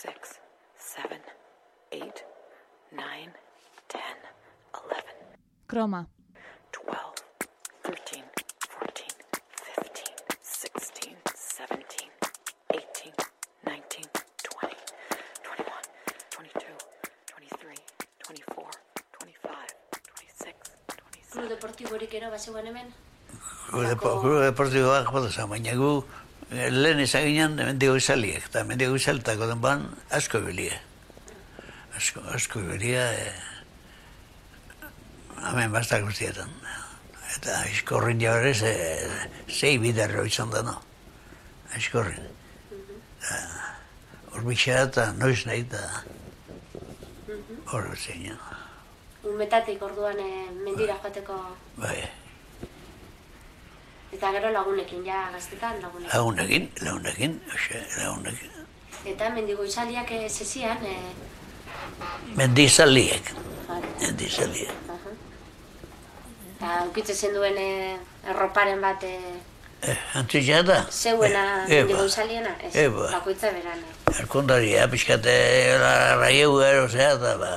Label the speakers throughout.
Speaker 1: 6, 7, 8, 9, 10, 11.
Speaker 2: Kroma.
Speaker 1: 12, 13, 14, 15, 16, 17, 18, 19, 20, 21, 22, 23, 24, 25, 26, 27.
Speaker 3: Klub deportiborik ero bazegoen hemen?
Speaker 4: Klub deportiboak bota, baina gu lehen izan ginen mendigo izaliek, eta mendigo izalitako denban asko ibilia. Asko ibilia, hemen bastak guztietan. Eta aizkorrin jaberez, 6 biderro izan da, no? Aizkorrin. Horbitxera eta noiz nahi eta hor zein.
Speaker 3: Umetatik orduan mendira joateko...
Speaker 4: Bai.
Speaker 3: Eta gero lagunekin, ja gaztetan lagunekin.
Speaker 4: Lagunekin.
Speaker 3: Eta mendigo izaliak zezian...
Speaker 4: Mendizaliek.
Speaker 3: Eta ukitzen zen duen erroparen bat...
Speaker 4: Antzitza da?
Speaker 3: Zeuena mendigo izaliena? Ez, bakoitza beran.
Speaker 4: Erkondaria, pixkate raiegu erosea eta ba...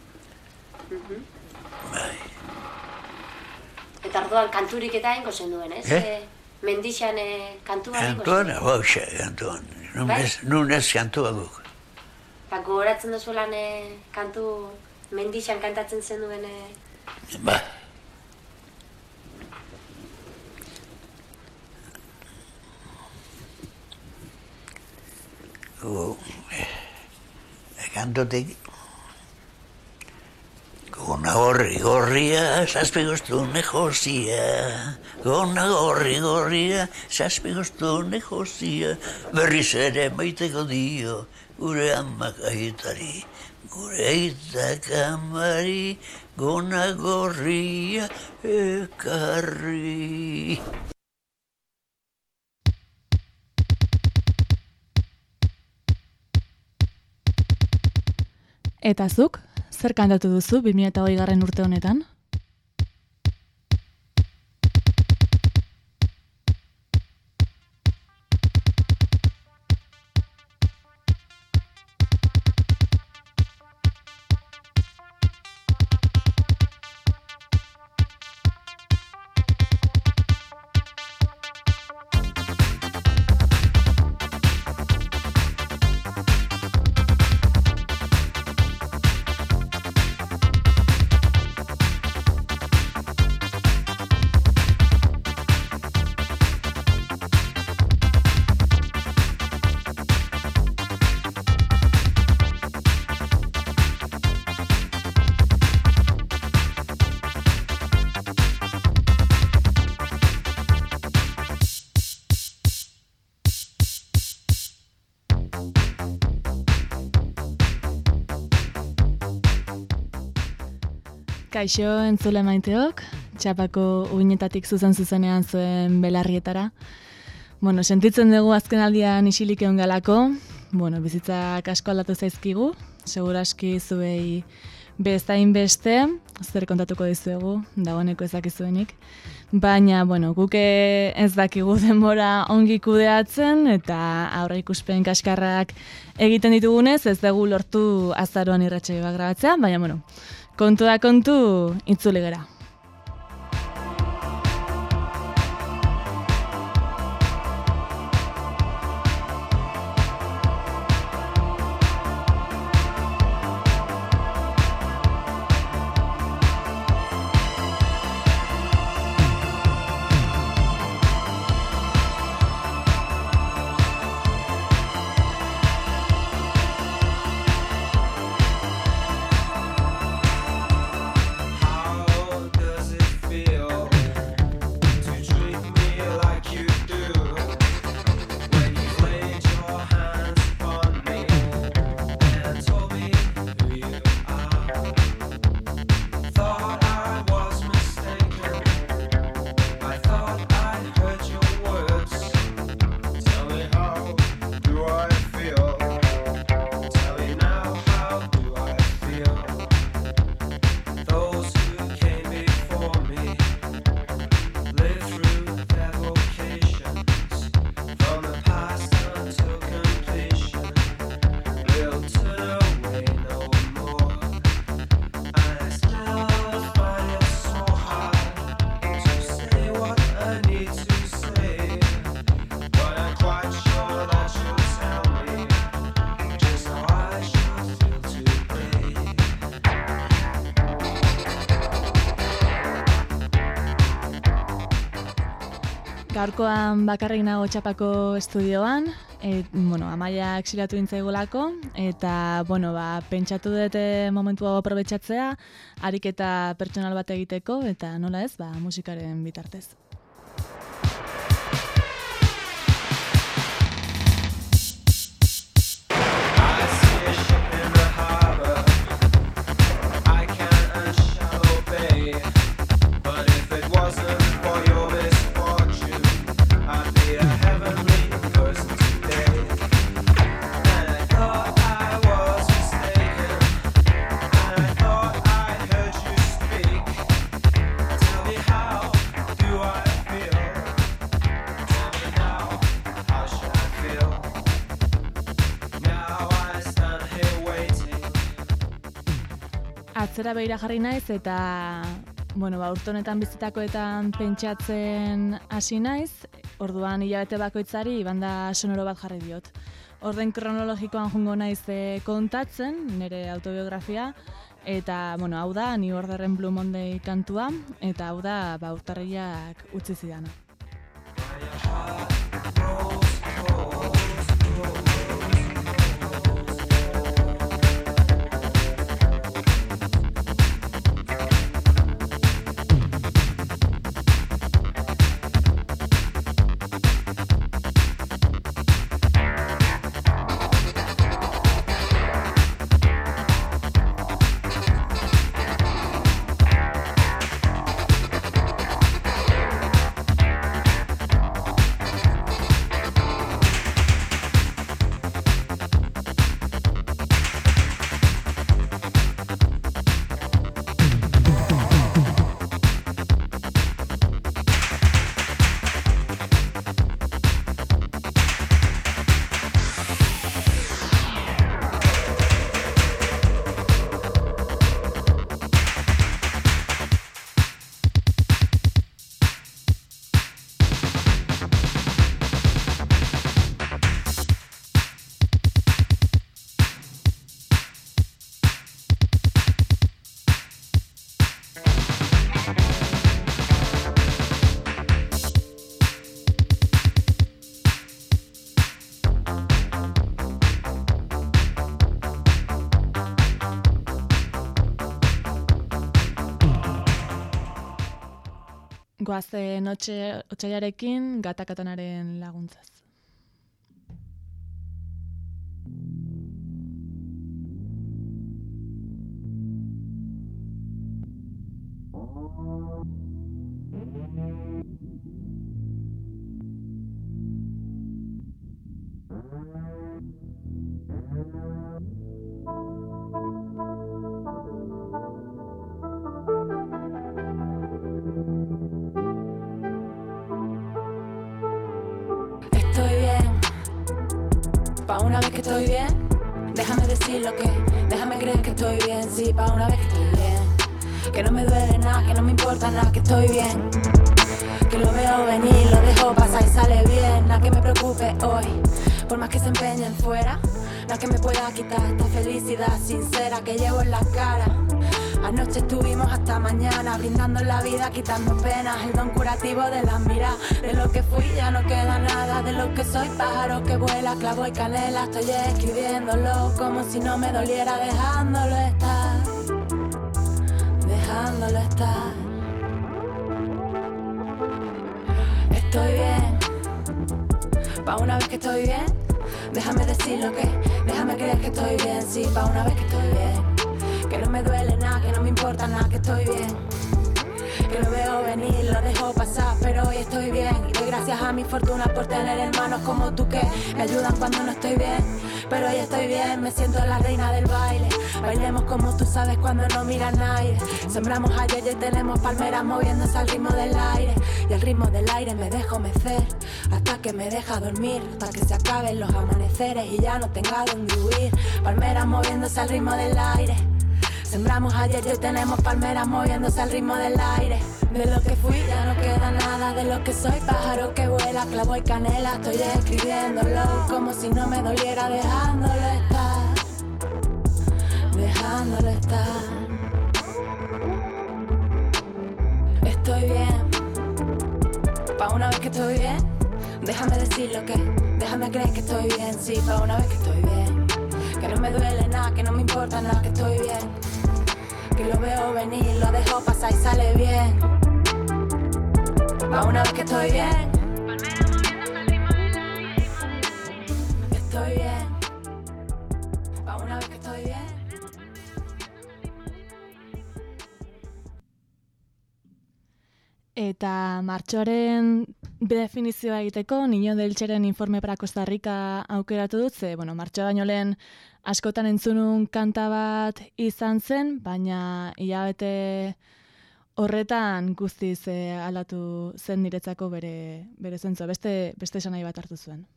Speaker 4: Bai.
Speaker 3: Eta orduan kanturik eta ingo zen duen, ez? Mendixan kantua ingo zen?
Speaker 4: Kantuan. Nun ez kantua guk.
Speaker 3: Ba, gogoratzen duzuelan kantu mendixan kantatzen zen duen...
Speaker 4: Ba. Kantotik... Gona gorria, zazpigoztune josia. Gona gorria, zazpigoztune josia. Berriz ere maiteko dio, gure amak aitari. Gure aitak amari, gona gorria ekarri.
Speaker 2: Eta zuk? Zer kantatu duzu 2020 urte honetan? Kaixo entzule maiteok, Txapako uinetatik zuzenean zuen belarrietara. Sentitzen dugu azken aldian isilik egon galako, bizitzak asko aldatu zaizkigu, seguraski zuei bezain beste, zer kontatuko dizuegu, dagoeneko ez dakizuenik. Baina, guk ez dakigu denbora ongi kudeatzen eta aurreikuspen kaskarrak egiten ditugunez, ez dugu lortu azaroan irratsaioa grabatzea, baina, kontu da kontu, itzuli gara. gaurkoan bakarrik nago Txapako estudioan, Amaia exiliatu intzaigulako, eta, pentsatu dut momentu hau aprobetxatzea, ariketa pertsonal bat egiteko, eta nola ez, musikaren bitartez. Atzera behira jarri naiz eta urte honetan bizitakoetan pentsatzen hasi naiz, orduan hilabete bakoitzari banda sonoro bat jarri diot. Orden kronologikoan joango naiz kontatzen, nire autobiografia, eta hau da New Orderren Blue Monday kantua, eta hau da urtarrilak utzi zidana. Goazen otsailarekin Gatakatonaren laguntzaz.
Speaker 5: Pa' una vez que estoy bien, déjame decir lo que, déjame creer que estoy bien, sí, pa' una vez que estoy bien, que no me duele nada, que no me importa nada, que estoy bien, que lo veo venir, lo dejo pasar y sale bien, nada que me preocupe hoy, por más que se empeñen fuera, nada que me pueda quitar esta felicidad sincera que llevo en la cara. Anoche estuvimos hasta mañana, brindando la vida, quitando penas, el don curativo de las miradas. De lo que fui ya no queda nada, de lo que soy pájaro que vuela, clavo y canela. Estoy escribiéndolo como si no me doliera, dejándolo estar, dejándolo estar. Estoy bien, pa' una vez que estoy bien, déjame decir lo que, déjame creer que estoy bien, sí, pa' una vez que estoy bien. Que no me duele nada, que no me importa nada, que estoy bien. Que lo veo venir, lo dejo pasar, pero hoy estoy bien. Y doy gracias a mi fortuna por tener hermanos como tú que me ayudan cuando no estoy bien. Pero hoy estoy bien, me siento la reina del baile. Bailemos como tú sabes cuando no miran nadie. Sembramos ayer y tenemos palmeras moviéndose al ritmo del aire. Y al ritmo del aire me dejo mecer hasta que me deja dormir, hasta que se acaben los amaneceres y ya no tenga donde huir. Palmeras moviéndose al ritmo del aire. Sembramos ayer y hoy tenemos palmeras moviéndose al ritmo del aire. De lo que fui ya no queda nada, de lo que soy pájaro que vuela, clavo y canela. Estoy escribiéndolo como si no me doliera, dejándolo estar, dejándolo estar. Estoy bien, pa' una vez que estoy bien. Déjame decir lo que, déjame creer que estoy bien. Sí, pa' una vez que estoy bien. Que no me duele nada, que no me importa nada, que estoy bien. Que lo veo venir, lo dejo pasar y sale bien. Pa' una vez que estoy bien. Estoy bien. Pa' una vez que estoy bien.
Speaker 2: Eta martxoaren definizioa egiteko, Niño del Txeren Informe para Costa Rica aukeratu dut, ze, martxoa baino lehen askotan entzunun kanta bat izan zen, baina hilabete horretan guztiz aldatu zen niretzako bere zentzua, beste esanahi bat hartu zuen.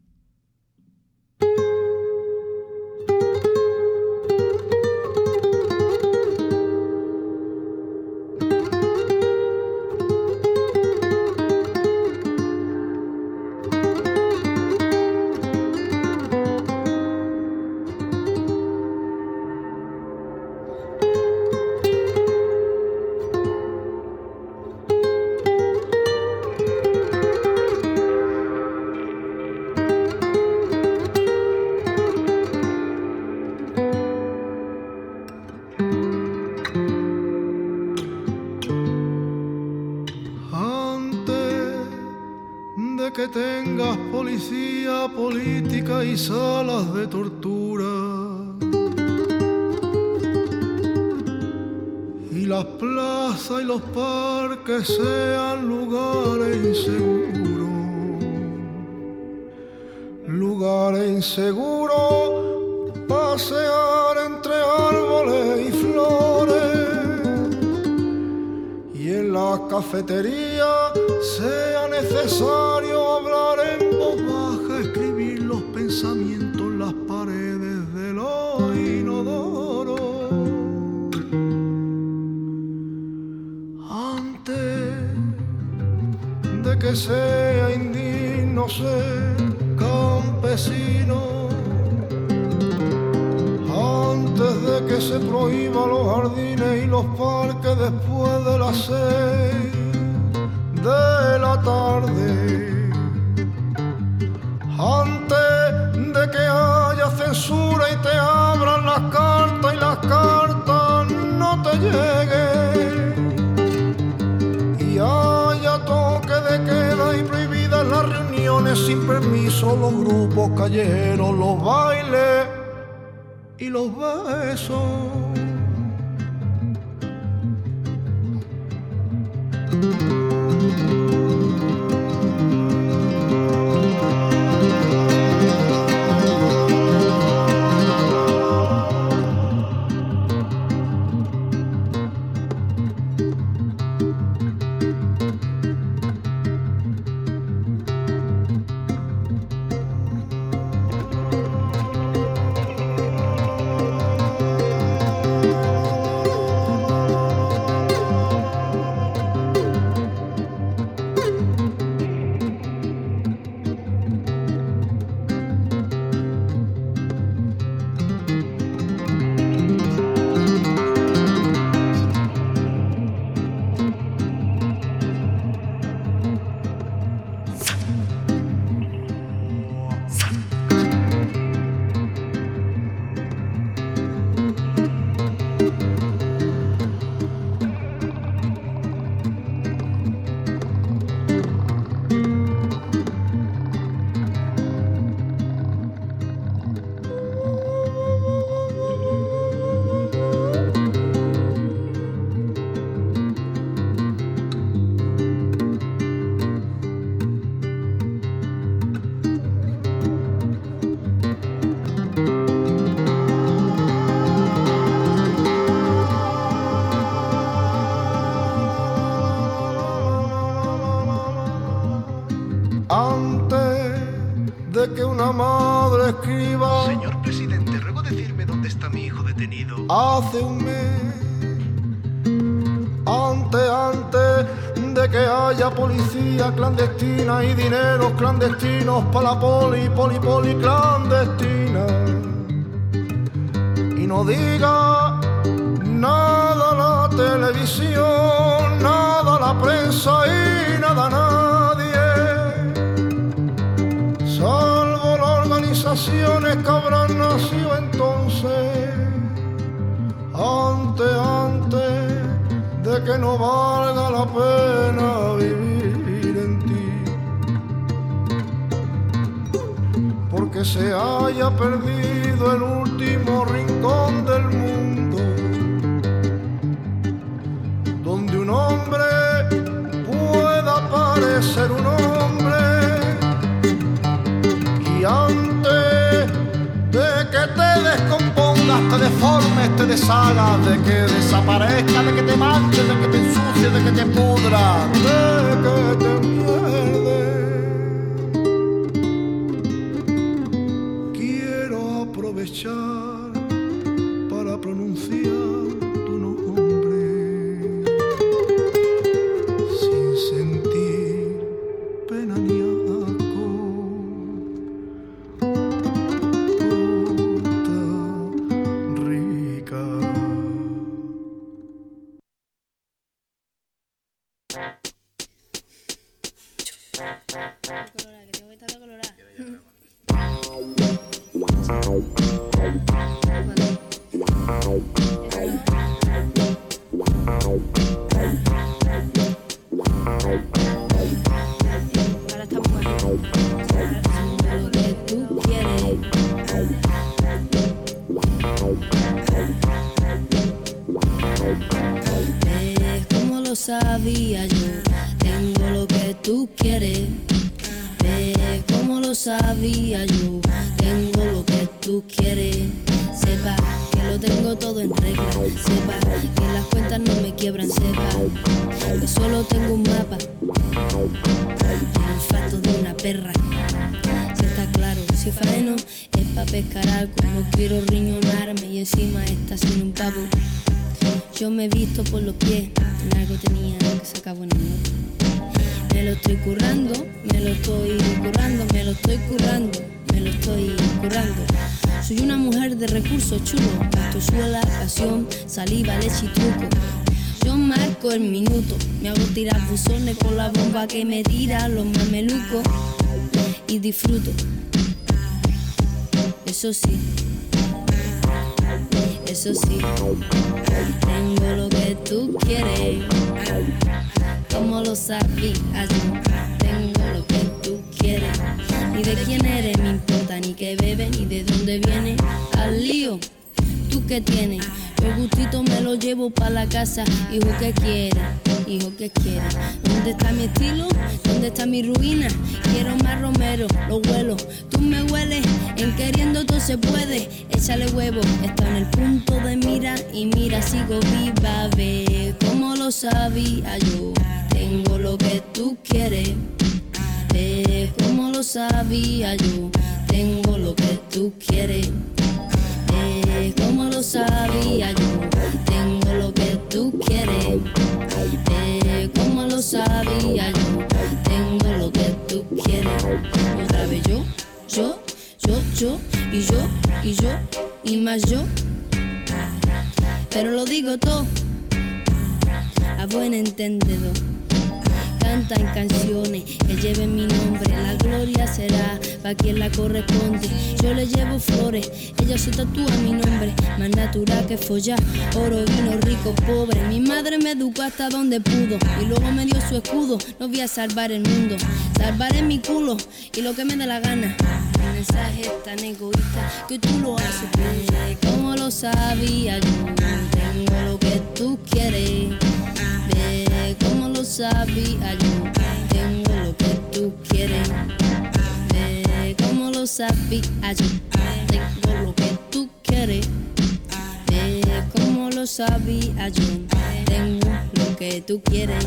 Speaker 6: Que tengas policía, política y salas de tortura, y las plazas y los parques sean lugares inseguros, pasear entre árboles y flores, y en las cafeterías sea necesario hablar en voz baja, escribir los pensamientos en las paredes de los inodoros. Antes de que sea indigno ser campesino, antes de que se prohíban los jardines y los parques después de las 6 de la tarde, antes de que haya censura y te abran las cartas y las cartas no te lleguen, y haya toque de queda y prohibidas las reuniones sin permiso, los grupos callejeros, los bailes y los besos. De que una madre escriba:
Speaker 7: Señor presidente, ruego decirme dónde está mi hijo detenido.
Speaker 6: Hace un mes, antes de que haya policía clandestina y dineros clandestinos para la poli clandestina. Y no diga nada la televisión, nada la prensa y nada nadie. sensaciones que habrán nacido entonces, antes de que no valga la pena vivir en ti, porque se haya perdido el último rincón del mundo, donde un hombre pueda parecer un hombre, y antes de que te descompongas, te deformes, te deshagas, de que desaparezca, de que te manches, de que te ensucies, de que te pudras, de que te pierdes. Quiero aprovechar para pronunciar tu nombre sin sentir pena ni asco.
Speaker 8: Sabía yo, tengo lo que tú quieres. Ves como lo sabía yo, tengo lo que tú quieres. Sepa que lo tengo todo en regla, sepa que las cuentas no me quiebran, sepa que solo tengo un mapa, el olfato de una perra. Si está claro, si faeno es pa' pescar algo, no quiero riñonarme y encima está sin un pavo. Yo me he visto por los pies, en algo tenía que se acabó en el norte. Me lo estoy currando, me lo estoy currando, me lo estoy currando, me lo estoy currando. Soy una mujer de recursos chulos, gastosuela, pasión, saliva, leche y truco. Yo marco el minuto, me hago tirar buzones con la bomba que me tira los mamelucos y disfruto. Eso sí, tengo lo que tú quieres. Como lo sabías yo, tengo lo que tú quieres. Ni de quién eres me importa, ni qué bebes, ni de dónde vienes. Al lío, ¿tú qué tienes? El gustito me lo llevo pa' la casa. Hijo, ¿qué quieres? Hijo, ¿qué quieres? ¿Dónde está mi estilo? ¿Dónde está mi ruina? Quiero más romero, lo huelo. Tú me hueles, en queriendo todo se puede. Échale huevo, está en el punto de mira. Y mira, sigo viva, ve como lo sabía yo. Tengo lo que tú quieres. Ve como lo sabía yo. Tengo lo que tú quieres. Como lo sabía yo, tengo lo que tú quieres. Como lo sabía yo, tengo lo que tú quieres. Otra vez yo, y más yo. Pero lo digo todo a buen entendedor. Canta en canciones que lleven mi nombre, la gloria será pa' quien la corresponde. Yo le llevo flores, ella se tatúa mi nombre, más natural que follar, oro, vino, rico, pobre. Mi madre me educó hasta donde pudo y luego me dio su escudo. No voy a salvar el mundo, salvaré mi culo y lo que me dé la gana. Mi mensaje es tan egoísta que tú lo haces, como lo sabía yo. Tengo lo que tú quieres. Como lo sabía yo, tengo lo que tú quieres. Como lo sabía yo, tengo lo que tú quieres. Como lo sabía yo, tengo lo que tú quieres.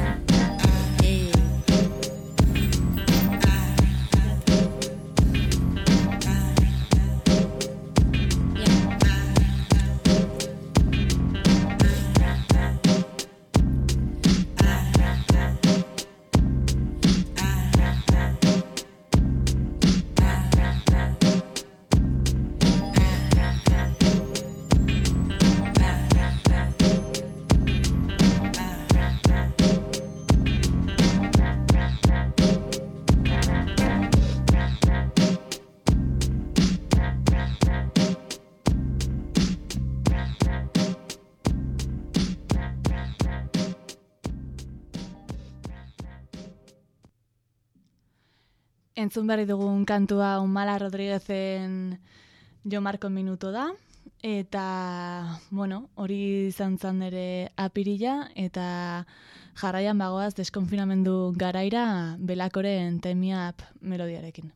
Speaker 2: Entzun berri dugun kantua Umala Rodriguezen Jo Marko Minuto da. Eta, bueno, hori izan zan ere apirila, eta jarraian bagoaz deskonfinamendu garaira Belakoren Time Me Up melodiarekin.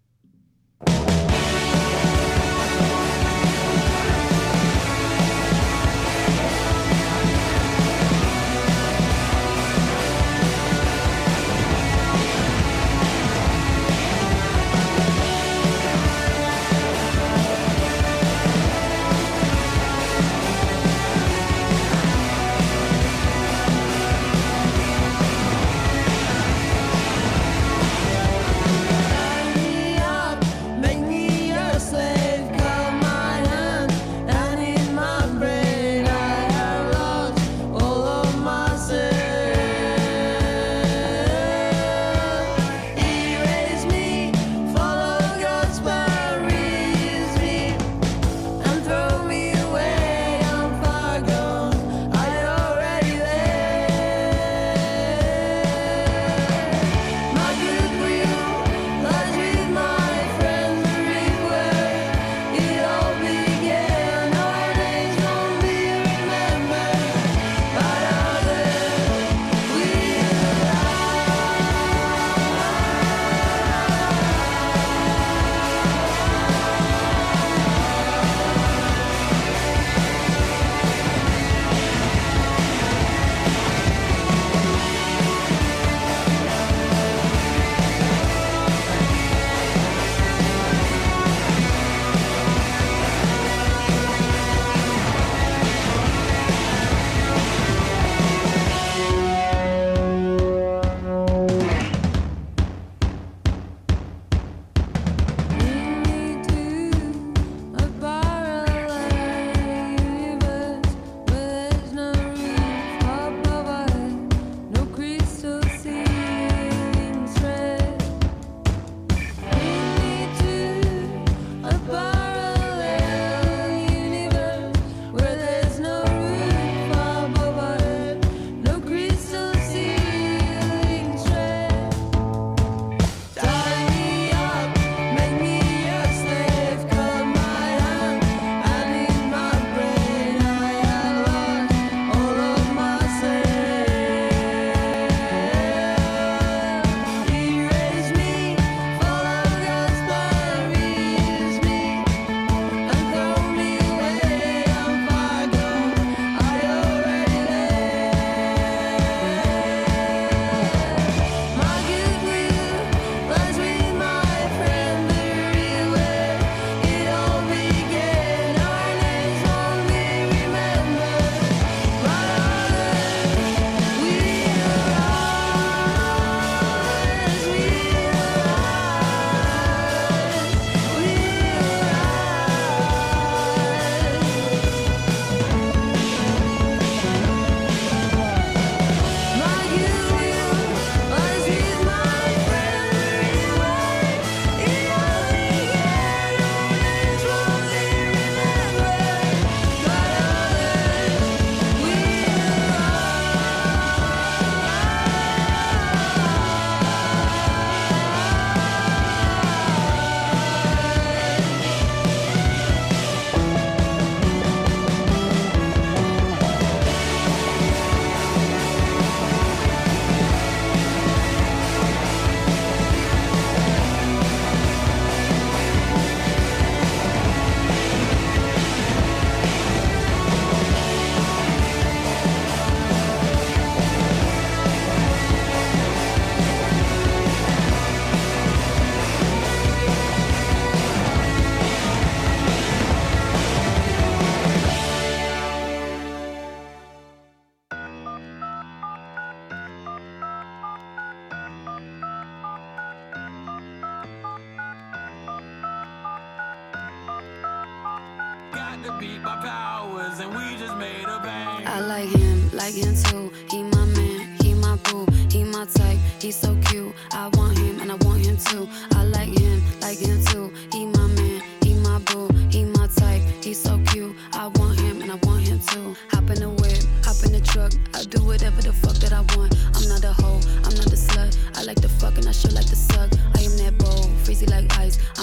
Speaker 5: to beat my powers, and we just made a bang.
Speaker 8: I like him too. He my man, he my boo, he my type, he's so cute. I want him and I want him too. I like him too. He my man, he my boo, he my type, he's so cute. I want him and I want him too. Hop in the whip, hop in the truck, I do whatever the fuck that I want. I'm not a hoe, I'm not a slut. I like to fuck and I sure like to suck. I am that bold,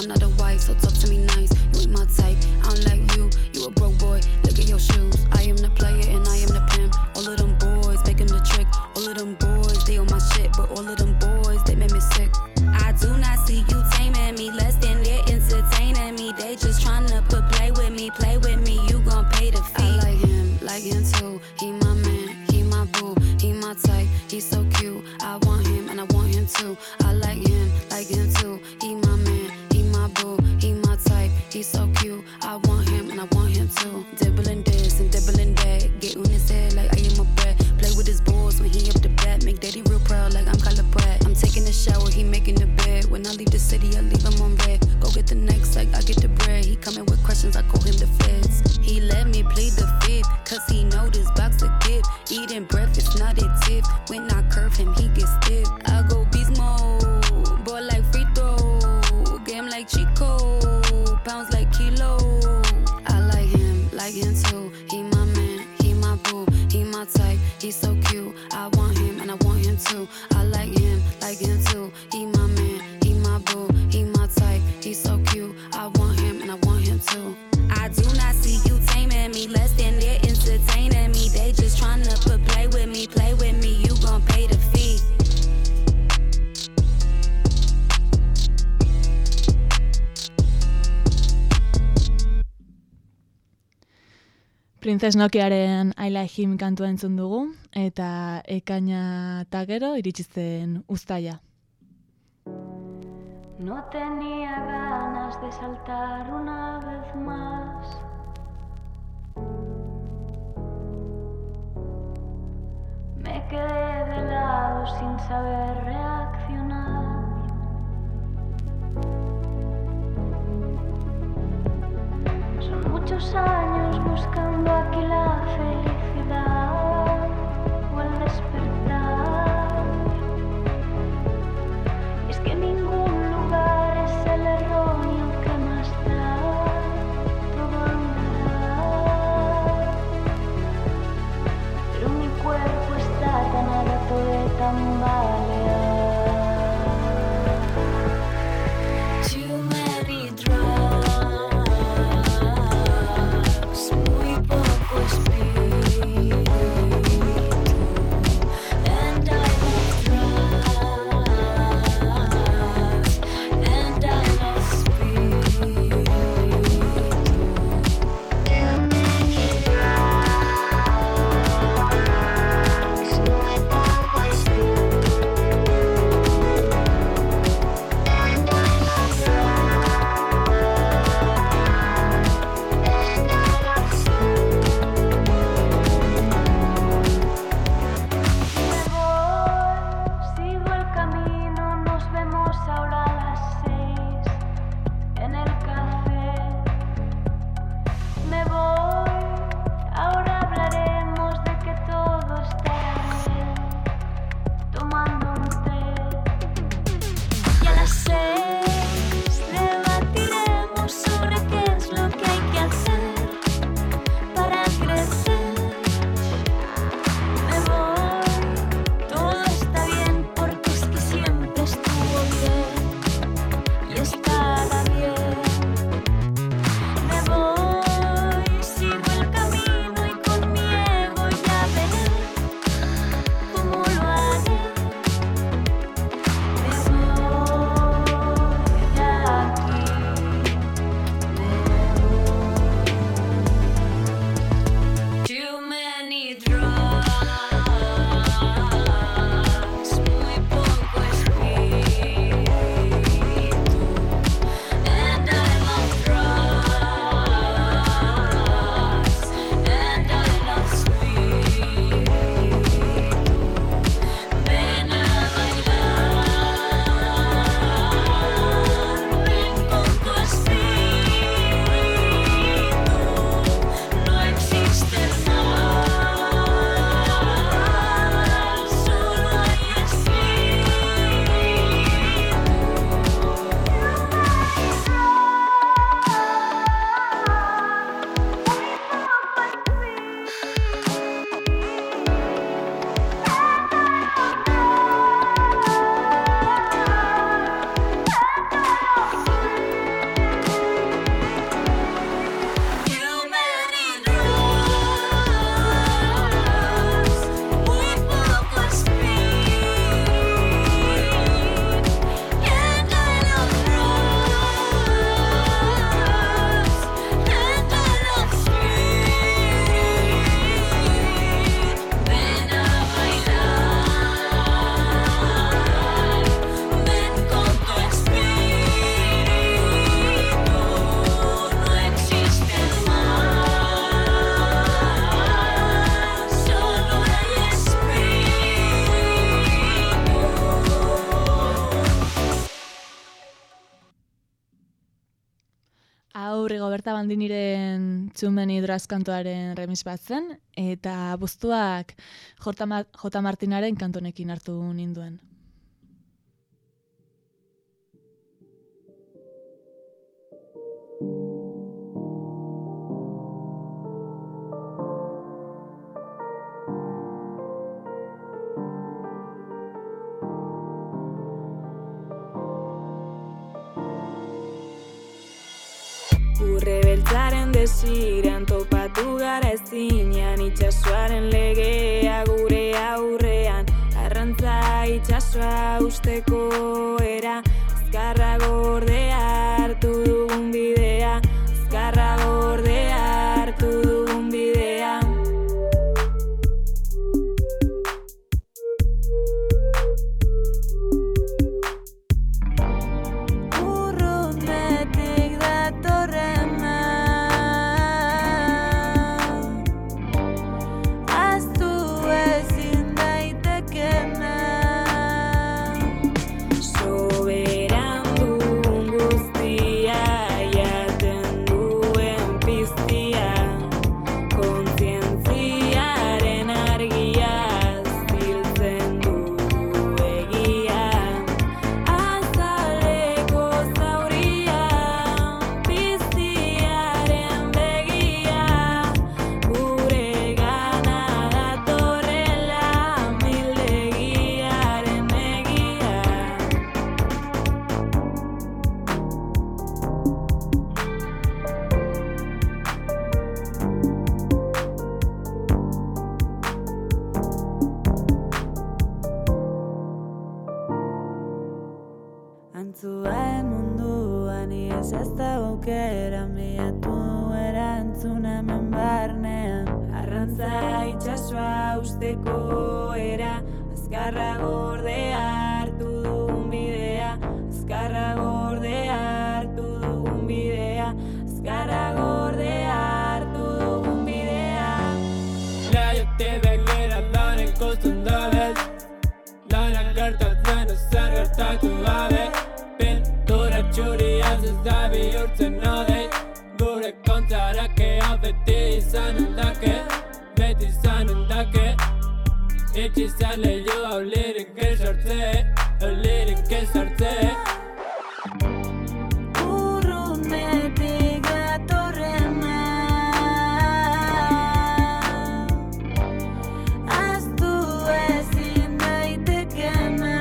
Speaker 5: I'm not a wife, so talk to me nice. You ain't my type, I don't like you. You a broke boy, look at your shoes. I am the player and I am the pimp. All of them boys making the trick. All of them boys, they on my shit, but all of them boys, they make me sick. I do not see you taming me, less than they're entertaining me. They just tryna play with me, you gon' pay the fee. I like him too, he my man, he my boo, he my type, he's so cute. I want him and I want him too. I like him too, he my man, he my boo, he my type, he's so cute. I want him and I want him too. Dibbling this and dibbling that, get on his head like I am a brat. Play with his balls when he up the bat, make daddy real proud like I'm Kyla Pratt. I'm taking a shower, he making the bed. When I leave the city, I leave him on red. Go get the next like I get the bread. He coming with questions, I call him the feds. He let me plead the fifth, cause he know this box a gift. Eating breakfast, not a tip. When I curve him, he gets stiff. I go beast mode, boy like free throw. Game like Chico, pounds like kilo. I like him too. He my man, he my boo, he my type, he's so cute. I want him and I want him too. I like him too. He my man, he my boo, he my type, he's so cute. I want him and I want him too. I do not see you taming me, less than they're entertaining me. They just tryna play with me, you gon' pay the fee.
Speaker 2: Princess Nokiaren I Like Him kantua entzun dugu, eta ekaina eta gero iritsi zen uztaila.
Speaker 9: No tenía ganas de saltar una vez más. Me quedé de lado sin saber reaccionar. Son muchos años buscando aquí la felicidad o el despertar. Y es que ningún lugar es el erróneo que más da, todo andará. Pero mi cuerpo está tan harto de tambalear.
Speaker 2: Hau Rigoberta Bandiniren Txumen hidroazkantoaren remis bat zen, eta buztuak J. Martinaren kantonekin hartu ninduen.
Speaker 5: Urre beltzaren desiran topatu gara ezinean, itxasoaren legea gure aurrean, arrantza itxasoa usteko era, azkarra gordea hartu dugun bidea, azkarra gordea hartu dugun bidea. Antzua munduan iez ez da aukera, miatu erantzuna hemen barnean, arrantza itxasoa usteko era, azkarra gordea hartu dugun bidea, azkarra gordea hartu dugun bidea, azkarra gordea hartu dugun bidea.
Speaker 10: Naiote begira dan ikusten dabez, lanak gertatzen ezer gertatu gabe, pintura txuriaz ez da bihurtzen odei, gure kontrarakea beti izanen dake, beti izanen dake, itxizan lehio hau lirik esartze, lirik esartze.
Speaker 5: Urrunetik datorrena, ahaztu ezin daitekena,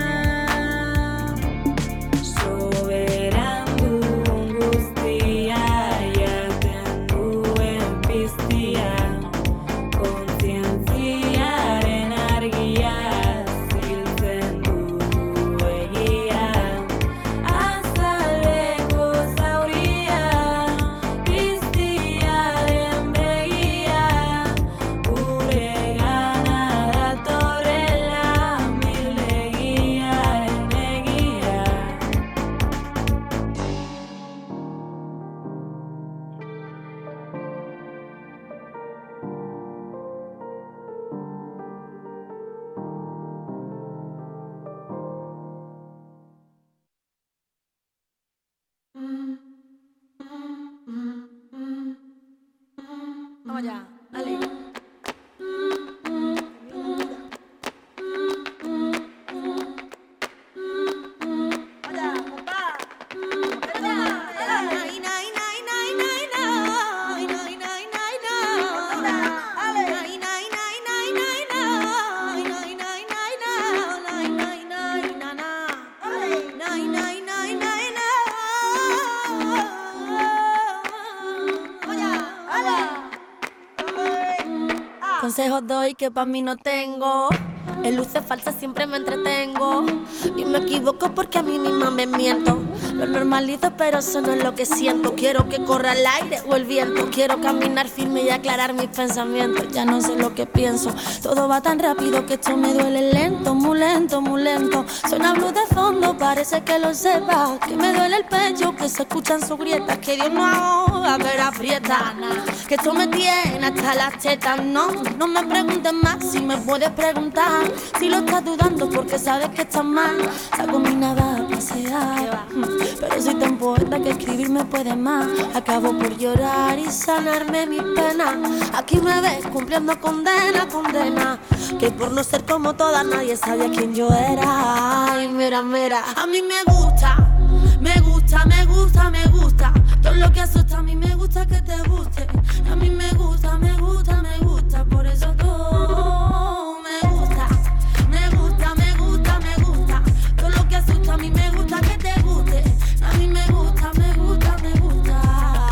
Speaker 5: soberan dugun guztia, jaten duen piztia, kontzientziaren argia, ziltzen du egia, azaleko zauria, piztiaren begia, gure gana datorrela, mildegiaren egia.
Speaker 11: Vamos allá, dale.
Speaker 12: Consejos doy que pa' mí no tengo, en luces falsas siempre me entretengo, y me equivoco porque a mí misma me miento. Lo normalizo pero eso no es lo que siento. Quiero que corra el aire o el viento, quiero caminar firme y aclarar mis pensamientos. Ya no sé lo que pienso, todo va tan rápido que esto me duele lento, muy lento, muy lento. Suena blues de fondo, parece que lo sepa, que me duele el pecho, que se escuchan sus grietas, que Dios no ahoga pero aprieta, que esto me tiene hasta las tetas. No me preguntes más, si me puedes preguntar, si lo estás dudando porque sabes que estás mal. Saco mi navaja a pasear, pero soy tan poeta que escribir me puede más. Acabo por llorar y sanarme mi pena. Aquí me ves cumpliendo condena, condena, que por no ser como todas nadie sabía quién yo era. Ay, mira, mira, a mí me gusta, me gusta, me gusta, me gusta. Todo lo que asusta a mí me gusta que te guste. A mí me gusta, me gusta, me gusta. Por eso todo me gusta, me gusta, me gusta, me gusta. Todo lo que asusta a mí me gusta que te guste. A mí me gusta, me gusta, me gusta.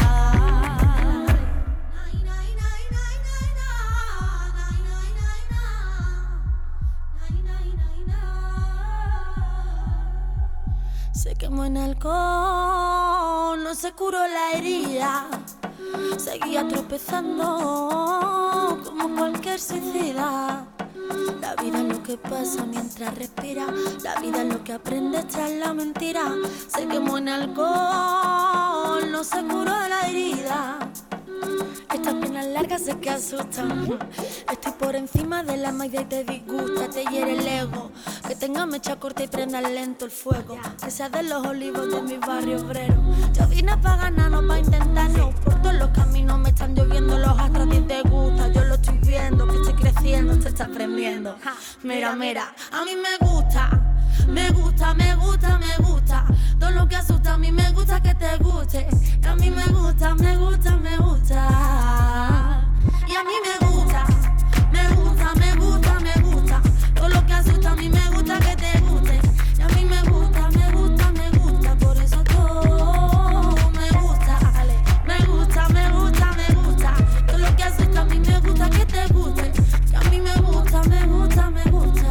Speaker 12: Se quemó en alcohol, no se curó la herida. Seguía tropezando como cualquier suicida. La vida es lo que pasa mientras respira. La vida es lo que aprendes tras la mentira. Se quemó en alcohol, no se curó la herida. Estas penas largas sé que asustan. Estoy por encima de la magia y te disgusta, te hiere el ego. Que tenga mecha corta y prenda lento el fuego. Que sea de los olivos de mi barrio obrero. Yo vine pa' ganar, no pa' intentarlo. Por todos los caminos me están lloviendo los astros. A ti te gusta, yo lo estoy viendo. Que estoy creciendo, te estás aprendiendo. Mira, mira, a mí me gusta, me gusta, me gusta, me gusta. Todo lo que asusta a mí me gusta que te guste. A mí me gusta, me gusta, me gusta. Y a mí me gusta, me gusta, me gusta, me gusta. Todo lo que asusta a mí me gusta que te guste. Y a mí me gusta, me gusta, me gusta. Por eso todo me gusta. Me gusta, me gusta, me gusta. Todo lo que asusta a mí me gusta que te guste. Y a mí me gusta, me gusta, me gusta.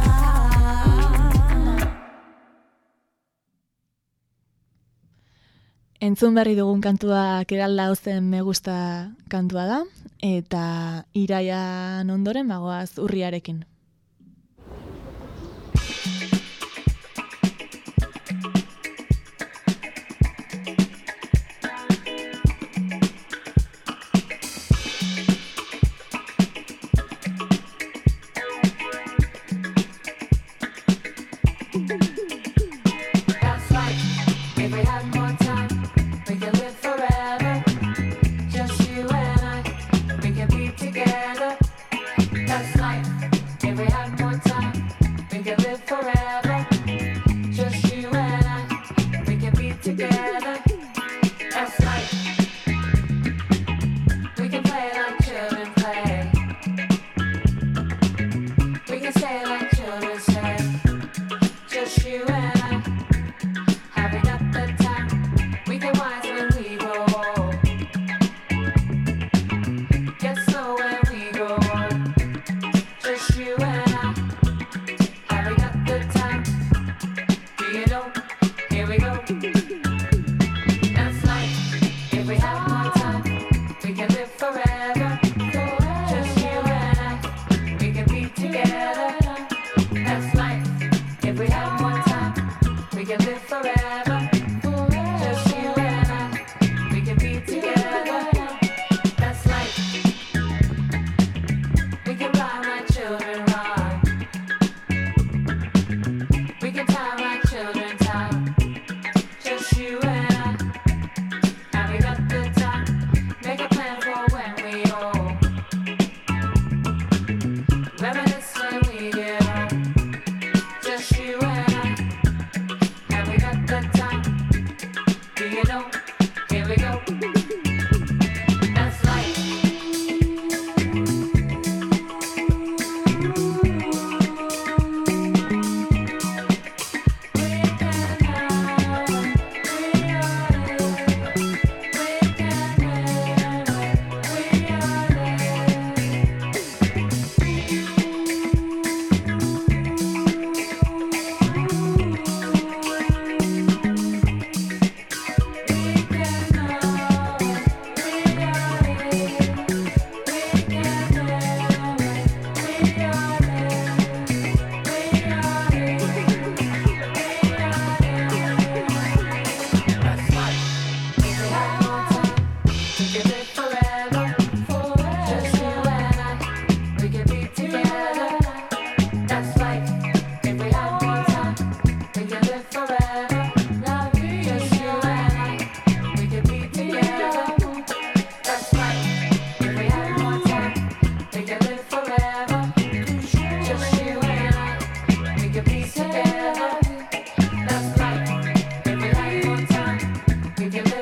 Speaker 2: Entzun berri dugun kantua Keralda Ozen Me Gusta kantua da, eta iraian ondoren magoaz urriarekin.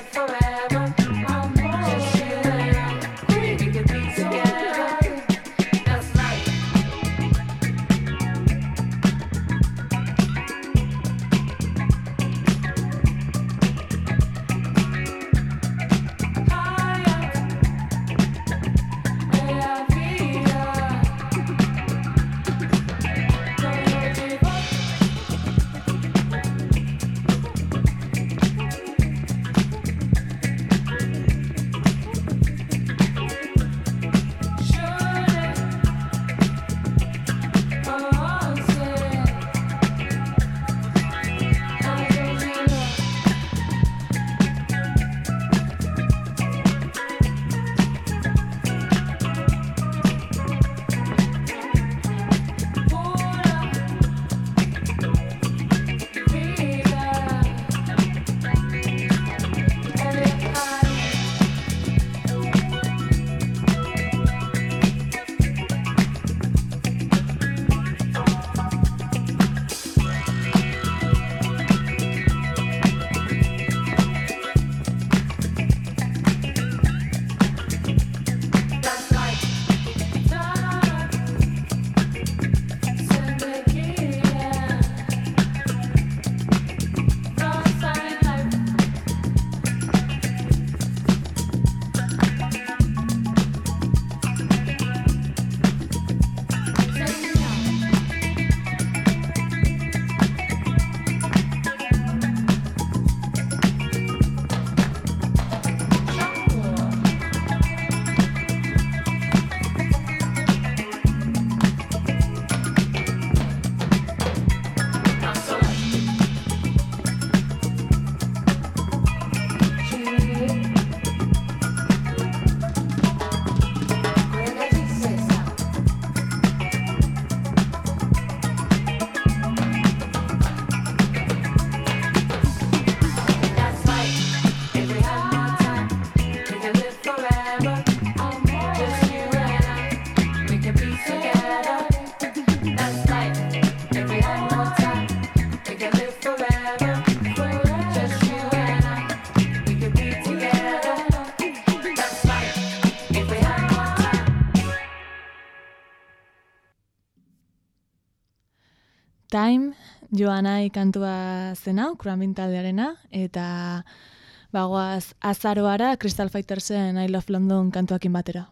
Speaker 5: forever. Just you and I, we could be together. That's right.
Speaker 2: Time, Joanai kantua zen hau, Crumbin taldearena, eta bagoaz azaroara Crystal Fightersen I Love London kantuakin batera.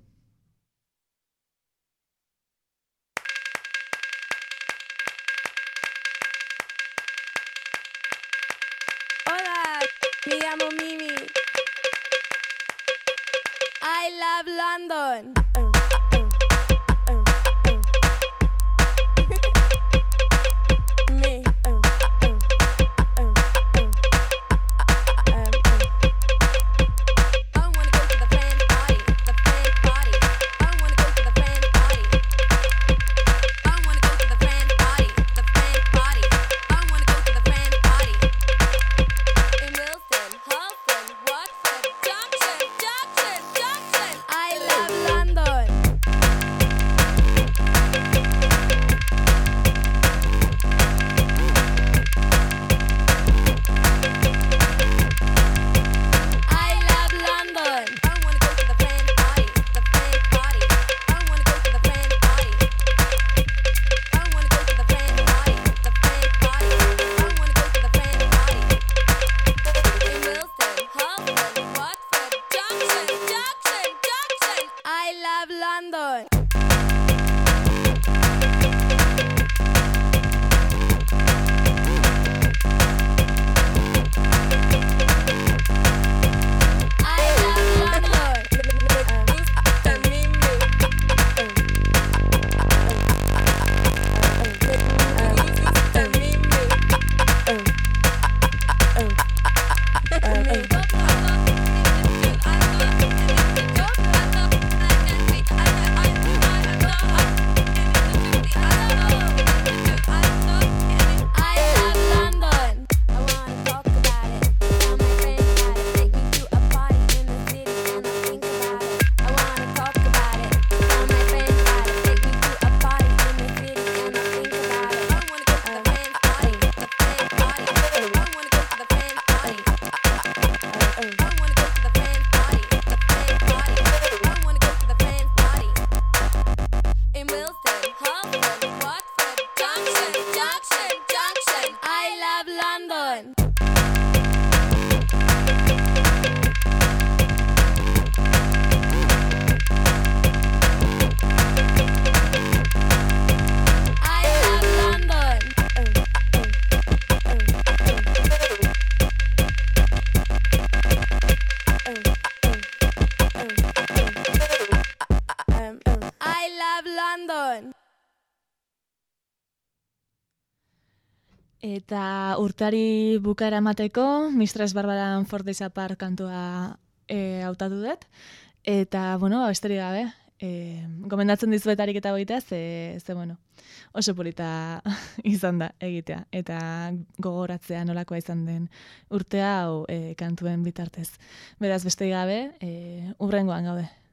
Speaker 11: Hola, me llamo Mimi. I love London. I love London.
Speaker 2: Eta urtari bukaera emateko, Mistress Barbara Fordesapar kantua hautatu dut. Eta, besterik gabe, gomendatzen dizuetarik eta goitea, ze oso polita izan da egitea. Eta gogoratzea nolakoa izan den urtea hau kantuen bitartez. Beraz, besterik gabe, hurrengoan gaude.